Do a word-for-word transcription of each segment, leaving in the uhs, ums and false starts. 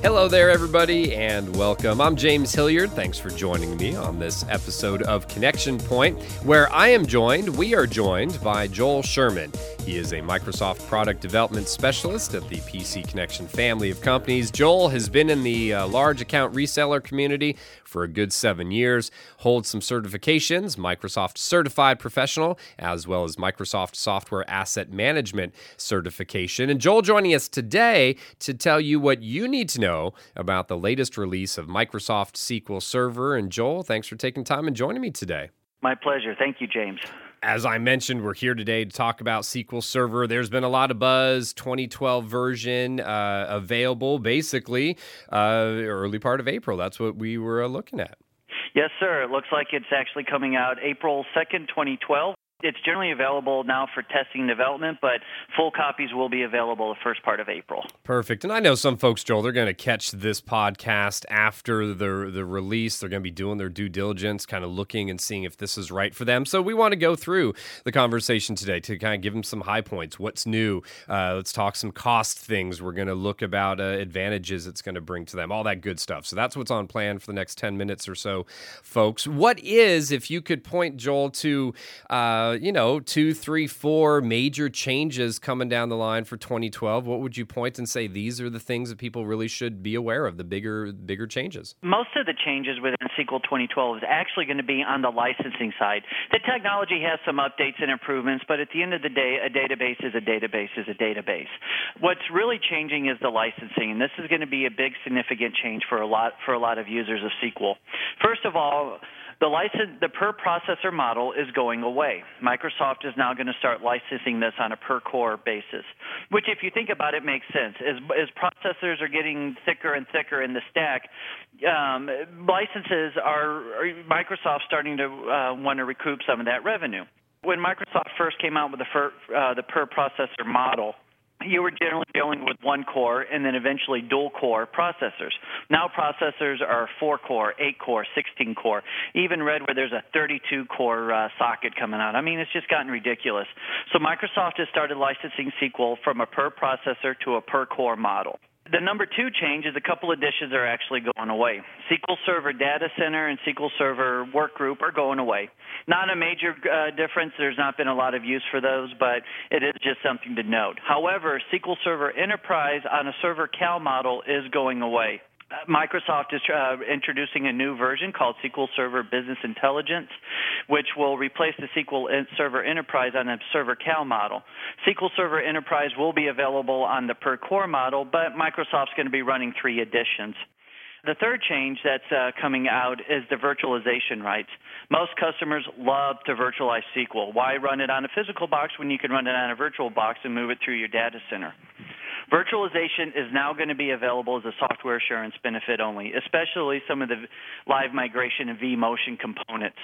Hello there, everybody, and welcome. I'm James Hilliard. Thanks for joining me on this episode of Connection Point, where I am joined, we are joined by Joel Sherman. He is a Microsoft product development specialist at the P C Connection family of companies. Joel has been in the uh, large account reseller community for a good seven years, holds some certifications, Microsoft Certified Professional, as well as Microsoft Software Asset Management certification. And Joel joining us today to tell you what you need to know about the latest release of Microsoft S Q L Server. And Joel, thanks for taking time and joining me today. My pleasure. Thank you, James. As I mentioned, we're here today to talk about S Q L Server. There's been a lot of buzz, twenty twelve version uh, available basically uh, early part of April. That's what we were uh, looking at. Yes, sir. It looks like it's actually coming out April second, twenty twelve. It's generally available now for testing and development, but full copies will be available the first part of April. Perfect. And I know some folks, Joel, they're going to catch this podcast after the the release. They're going to be doing their due diligence, kind of looking and seeing if this is right for them. So we want to go through the conversation today to kind of give them some high points. What's new? Uh, let's talk some cost things. We're going to look about uh, advantages it's going to bring to them, all that good stuff. So that's what's on plan for the next ten minutes or so, folks. What is, if you could point, Joel, to... Uh, you know, two, three, four major changes coming down the line for twenty twelve. What would you point and say these are the things that people really should be aware of, the bigger bigger changes? Most of the changes within S Q L twenty twelve is actually going to be on the licensing side. The technology has some updates and improvements, but at the end of the day, a database is a database is a database. What's really changing is the licensing, and this is going to be a big, significant change for a lot for a lot of users of S Q L. First of all, The license, the per processor model is going away. Microsoft is now going to start licensing this on a per core basis, which, if you think about it, makes sense. As, as processors are getting thicker and thicker in the stack, um, licenses are, are Microsoft starting to uh, want to recoup some of that revenue. When Microsoft first came out with the, fir, uh, the per processor model, you were generally dealing with one core and then eventually dual core processors. Now processors are four core, eight core, sixteen core, even read where there's a thirty-two core uh, socket coming out. I mean, it's just gotten ridiculous. So Microsoft has started licensing S Q L from a per processor to a per core model. The number two change is a couple of dishes are actually going away. S Q L Server Data Center and S Q L Server Workgroup are going away. Not a major uh, difference. There's not been a lot of use for those, but it is just something to note. However, S Q L Server Enterprise on a Server Cal model is going away. Microsoft is uh, introducing a new version called S Q L Server Business Intelligence, which will replace the S Q L Server Enterprise on a Server Cal model. S Q L Server Enterprise will be available on the per core model, but Microsoft's going to be running three editions. The third change that's uh, coming out is the virtualization rights. Most customers love to virtualize S Q L. Why run it on a physical box when you can run it on a virtual box and move it through your data center? Virtualization is now going to be available as a software assurance benefit only, especially some of the live migration and vMotion components.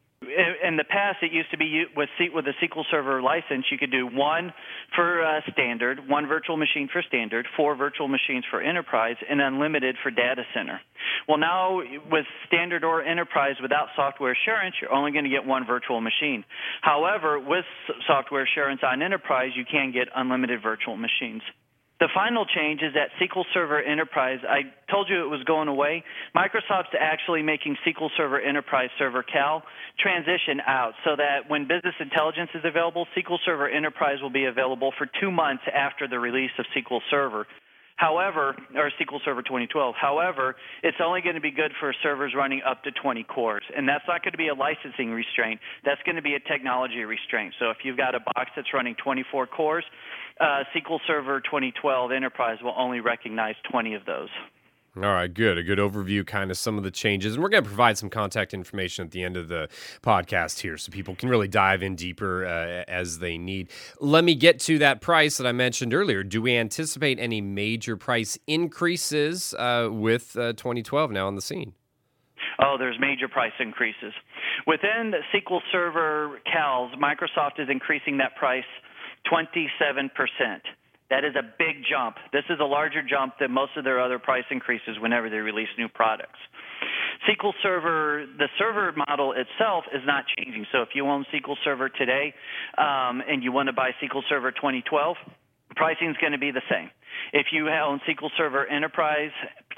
In the past, it used to be with with a S Q L Server license, you could do one for uh, standard, one virtual machine for standard, four virtual machines for enterprise, and unlimited for data center. Well, now with standard or enterprise without software assurance, you're only going to get one virtual machine. However, with software assurance on enterprise, you can get unlimited virtual machines. The final change is that S Q L Server Enterprise, I told you it was going away. Microsoft's actually making S Q L Server Enterprise Server Cal transition out so that when Business Intelligence is available, S Q L Server Enterprise will be available for two months after the release of S Q L Server. However, or S Q L Server twenty twelve. However, it's only going to be good for servers running up to twenty cores, and that's not going to be a licensing restraint. That's going to be a technology restraint. So if you've got a box that's running twenty-four cores, uh, S Q L Server twenty twelve Enterprise will only recognize twenty of those. All right, good. A good overview, kind of some of the changes. And we're going to provide some contact information at the end of the podcast here so people can really dive in deeper uh, as they need. Let me get to that price that I mentioned earlier. Do we anticipate any major price increases uh, with uh, twenty twelve now on the scene? Oh, there's major price increases. Within the S Q L Server Cals, Microsoft is increasing that price twenty-seven percent. That is a big jump. This is a larger jump than most of their other price increases whenever they release new products. S Q L Server, the server model itself is not changing. So if you own S Q L Server today um, and you want to buy S Q L Server twenty twelve, pricing is going to be the same. If you own S Q L Server Enterprise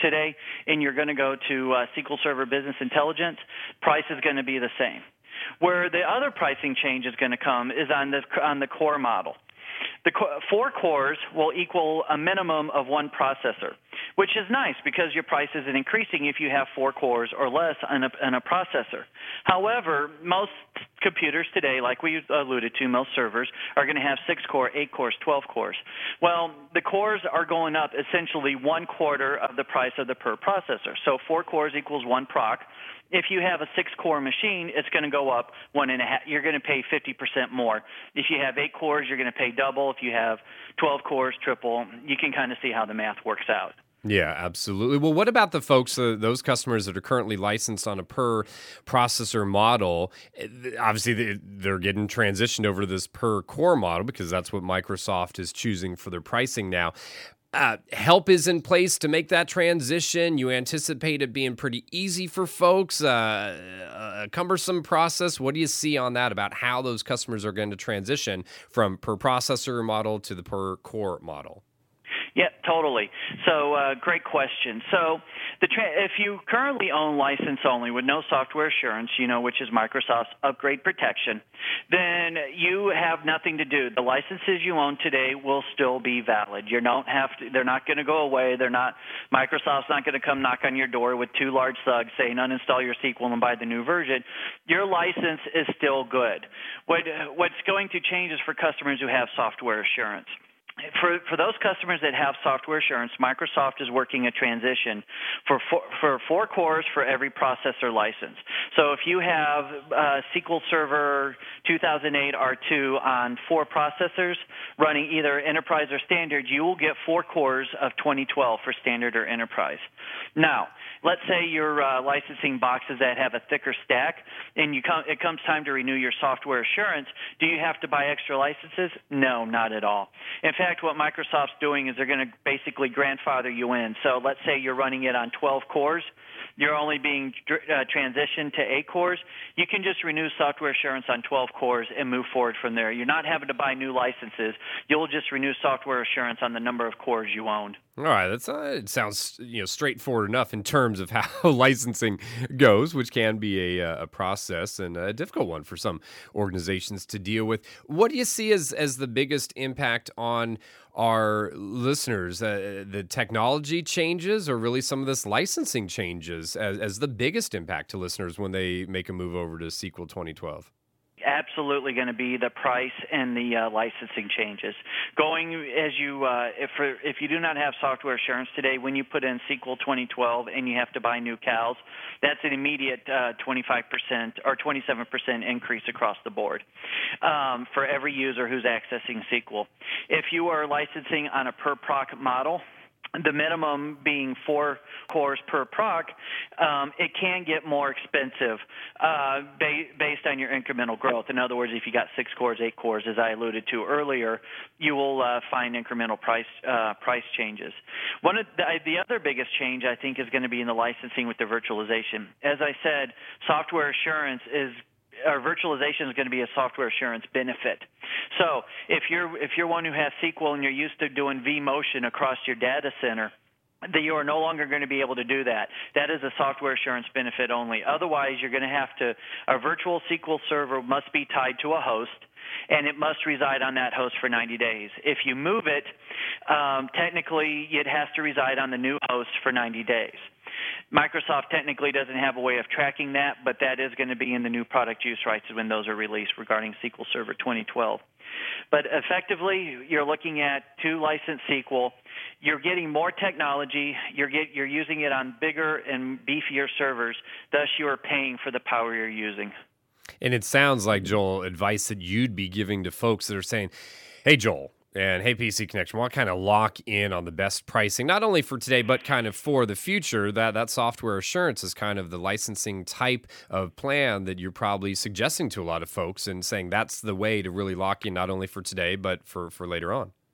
today and you're going to go to uh, S Q L Server Business Intelligence, price is going to be the same. Where the other pricing change is going to come is on the on the core model. The co- four cores will equal a minimum of one processor, which is nice because your price isn't increasing if you have four cores or less on a, on a processor. However, most computers today, like we alluded to, most servers are going to have six core, eight cores, twelve cores. Well, the cores are going up essentially one quarter of the price of the per processor. So four cores equals one proc. If you have a six-core machine, it's going to go up one and a half. You're going to pay fifty percent more. If you have eight cores, you're going to pay double. If you have twelve cores, triple. You can kind of see how the math works out. Yeah, absolutely. Well, what about the folks, uh, those customers that are currently licensed on a per processor model? Obviously, they're getting transitioned over to this per core model because that's what Microsoft is choosing for their pricing now. Uh, help is in place to make that transition. You anticipate it being pretty easy for folks, uh, a cumbersome process. What do you see on that about how those customers are going to transition from per processor model to the per core model? Yeah, totally. So, uh, great question. So, the tra- if you currently own license only with no software assurance, you know, which is Microsoft's upgrade protection, then you have nothing to do. The licenses you own today will still be valid. You don't have to. They're not going to go away. They're not. Microsoft's not going to come knock on your door with two large thugs saying uninstall your S Q L and buy the new version. Your license is still good. What what's going to change is for customers who have software assurance. For for those customers that have software assurance, Microsoft is working a transition for four, for four cores for every processor license. So if you have uh, S Q L Server two thousand eight R two on four processors running either enterprise or standard, you will get four cores of twenty twelve for standard or enterprise. Now, let's say you're uh, licensing boxes that have a thicker stack, and you come, it comes time to renew your software assurance. Do you have to buy extra licenses? No, not at all. In fact, what Microsoft's doing is they're going to basically grandfather you in. So let's say you're running it on twelve cores. You're only being uh, transitioned to eight cores. You can just renew software assurance on twelve cores and move forward from there. You're not having to buy new licenses. You'll just renew software assurance on the number of cores you owned. All right, that's uh, it sounds you know straightforward enough in terms of how licensing goes, which can be a, a process and a difficult one for some organizations to deal with. What do you see as as the biggest impact on our listeners? Uh, the technology changes, or really some of this licensing changes as, as the biggest impact to listeners when they make a move over to S Q L twenty twelve? Absolutely going to be the price and the uh, licensing changes. Going as you, uh, if for, if you do not have software assurance today, when you put in S Q L twenty twelve and you have to buy new C A Ls, that's an immediate uh, twenty-five percent or twenty-seven percent increase across the board um, for every user who's accessing S Q L. If you are licensing on a per proc model, the minimum being four cores per proc, um, it can get more expensive uh, ba- based on your incremental growth. In other words, if you got six cores, eight cores, as I alluded to earlier, you will uh, find incremental price uh, price changes. One of the, the other biggest change, I think, is going to be in the licensing with the virtualization. As I said, software assurance is Our virtualization is going to be a software assurance benefit. So if you're if you're one who has S Q L and you're used to doing vMotion across your data center, that you are no longer going to be able to do that. That is a software assurance benefit only. Otherwise, you're going to have to, a virtual S Q L server must be tied to a host, and it must reside on that host for ninety days. If you move it, um, technically it has to reside on the new host for ninety days. Microsoft technically doesn't have a way of tracking that, but that is going to be in the new product use rights when those are released regarding S Q L Server twenty twelve. But effectively, you're looking at two licensed S Q L. You're getting more technology. You're get, you're using it on bigger and beefier servers. Thus, you are paying for the power you're using. And it sounds like, Joel, advice that you'd be giving to folks that are saying, hey, Joel, and hey, P C Connection, we want to kind of lock in on the best pricing, not only for today, but kind of for the future. That that software assurance is kind of the licensing type of plan that you're probably suggesting to a lot of folks and saying that's the way to really lock in not only for today, but for, for later on.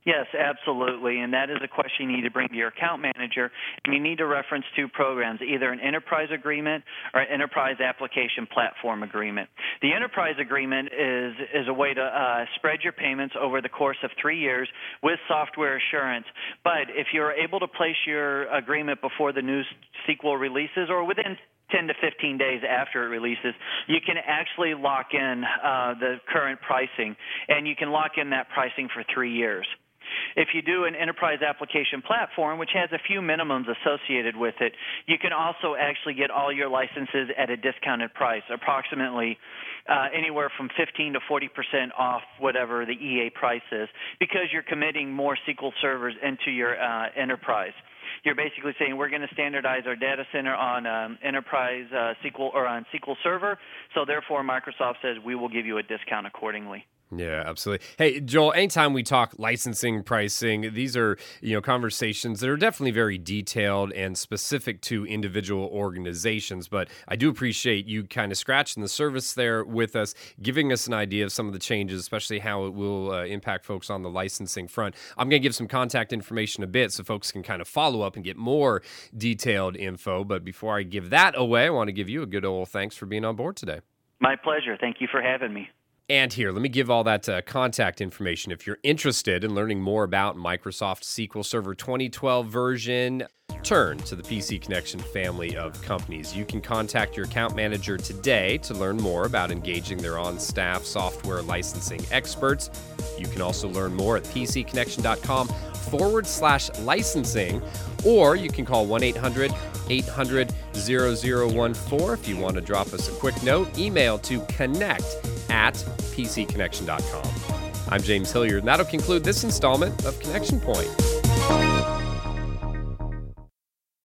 Yes, absolutely, and that is a question you need to bring to your account manager, and you need to reference two programs, either an enterprise agreement or an enterprise application platform agreement. The enterprise agreement is, is a way to uh, spread your payments over the course of three years with software assurance, but if you're able to place your agreement before the new S Q L releases or within ten to fifteen days after it releases, you can actually lock in uh, the current pricing, and you can lock in that pricing for three years. If you do an enterprise application platform, which has a few minimums associated with it, you can also actually get all your licenses at a discounted price, approximately uh, anywhere from fifteen to forty percent off whatever the E A price is, because you're committing more S Q L servers into your uh, enterprise. You're basically saying we're going to standardize our data center on um, enterprise uh, S Q L or on S Q L Server, so therefore Microsoft says we will give you a discount accordingly. Yeah, absolutely. Hey, Joel, anytime we talk licensing, pricing, these are, you know, conversations that are definitely very detailed and specific to individual organizations, but I do appreciate you kind of scratching the surface there with us, giving us an idea of some of the changes, especially how it will uh, impact folks on the licensing front. I'm going to give some contact information a bit so folks can kind of follow up and get more detailed info, but before I give that away, I want to give you a good old thanks for being on board today. My pleasure. Thank you for having me. And here, let me give all that uh, contact information. If you're interested in learning more about Microsoft S Q L Server twenty twelve version, turn to the P C Connection family of companies. You can contact your account manager today to learn more about engaging their on-staff software licensing experts. You can also learn more at pcconnection.com forward slash licensing, or you can call one eight hundred eight hundred zero zero one four if you want to drop us a quick note. Email to connect at pcconnection dot com. I'm James Hilliard, and that'll conclude this installment of Connection Point.